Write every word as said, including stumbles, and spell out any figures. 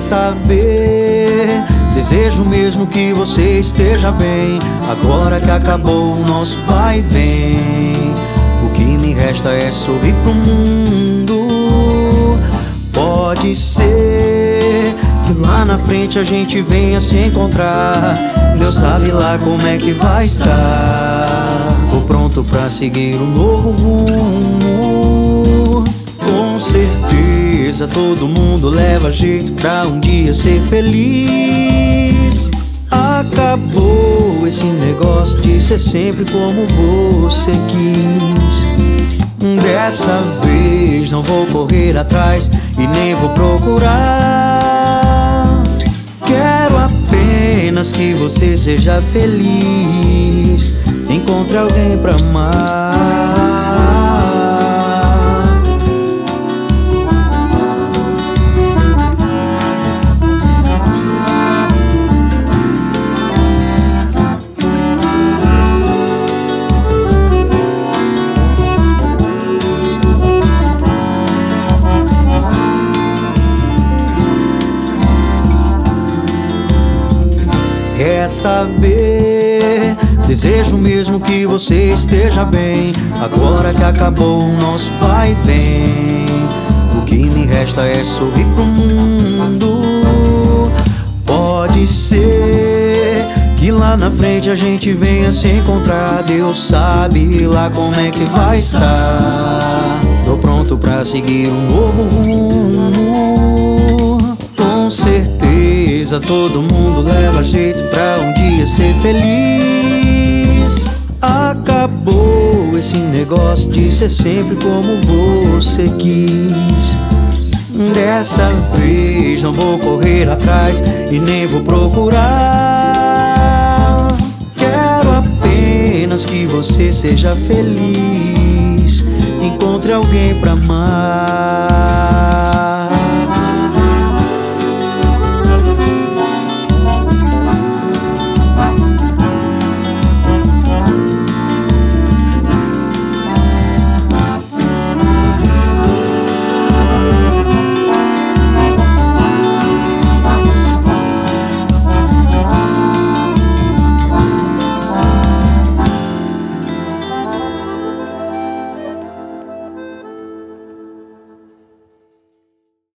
saber? Desejo mesmo que você esteja bem. Agora que acabou o nosso vai e vem, o que me resta é sorrir pro mundo. Pode ser que lá na frente a gente venha se encontrar. Deus sabe lá como é que vai estar. Tô pronto pra seguir um novo rumo. Com certeza todo mundo leva jeito pra um dia ser feliz. Acabou esse negócio de ser sempre como você quis. Dessa vez não vou correr atrás e nem vou procurar. Quero apenas que você seja feliz. Encontre alguém pra amar. Quer saber? Desejo mesmo que você esteja bem. Agora que acabou o nosso vai e vem, o que me resta é sorrir pro mundo. Pode ser que lá na frente a gente venha se encontrar. Deus sabe lá como é que vai estar. Tô pronto pra seguir um novo rumo. Com certeza todo mundo leva jeito pra um dia ser feliz. Acabou esse negócio de ser sempre como você quis. Dessa vez não vou correr atrás e nem vou procurar. Quero apenas que você seja feliz. Encontre alguém pra amar.